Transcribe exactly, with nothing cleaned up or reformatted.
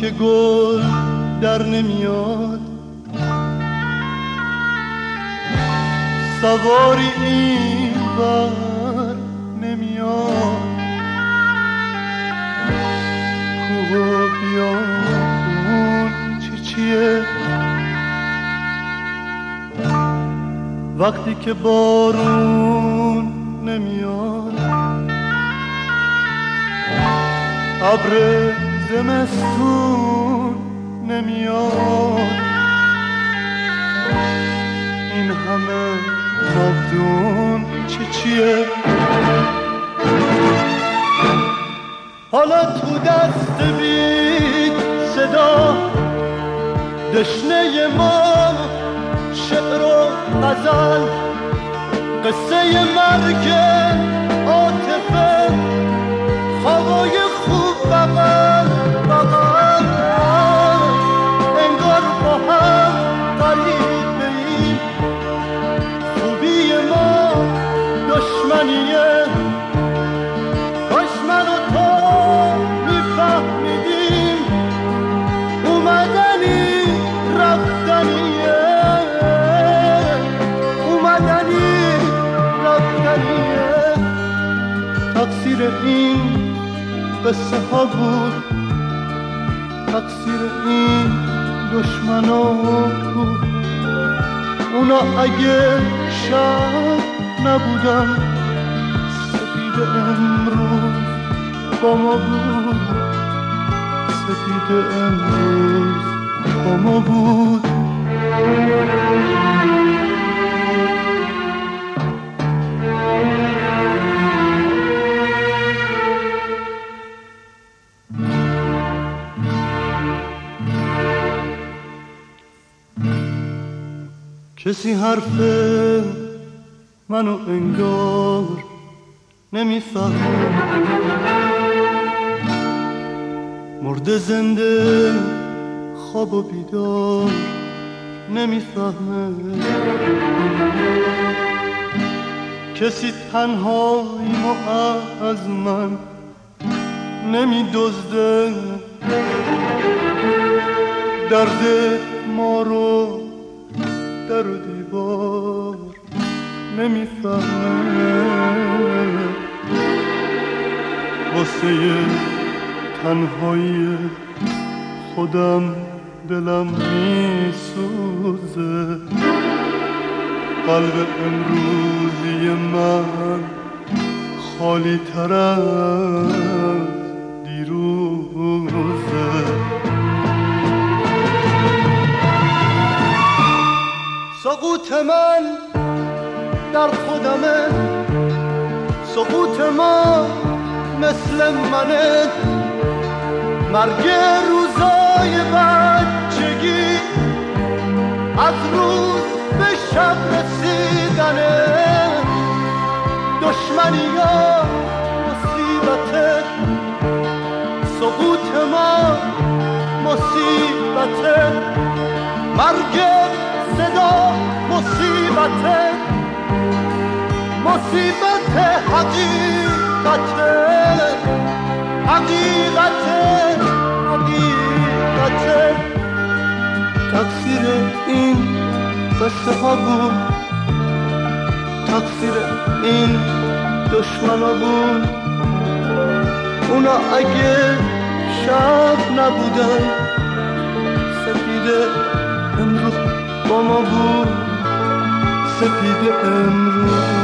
که گل در نمیاد، سواری این بر نمیاد، کوه و بیابون چی چیه وقتی که بارون نمیاد، ابر زمستون نمیاد، این همه ناودون چی چیه؟ حالا تو دست بید صدا دشنه ما، شعر و غزل، قصه مرگ عاطفه، خوابای خوب بغل بغل، انگار با هم غریبه ایم، خوبی ما دشمنیه، کاش من و تو میفهمیدیم اومدنی رفتنیه، اومدنی رفتنیه. تقصیر این قصه ها بود، تقصیر این دشمنا بود، اونا اگه شب نبودن سپید امروز با ما بود، سپید امروز با ما بود. کسی حرف منو انگار نمیفهمه، مرده زنده خواب و بیدار نمیفهمه، کسی تنهاییمو از من نمیدزده، درد ما رو در و دیوار نمیفهمه، واسه تنهایی خودم دلم میسوزه، قلب امروزی من خالی تر از دیروزه. سقوط من در خودمه، سقوط ما مثل منه، مرگ روزای بچگی از روز به شب رسیدنه، دشمنی ها مصیبته، سقوط ما مصیبته، مرگ صدا مصیبته، مصیبت حقیقته، حقیقته، حقیقته. تقصیر این قصه ها بود، تقصیر این دشمنا بود، اونا اگه شب نبودن سپید امروز با ما بود، سپید امروز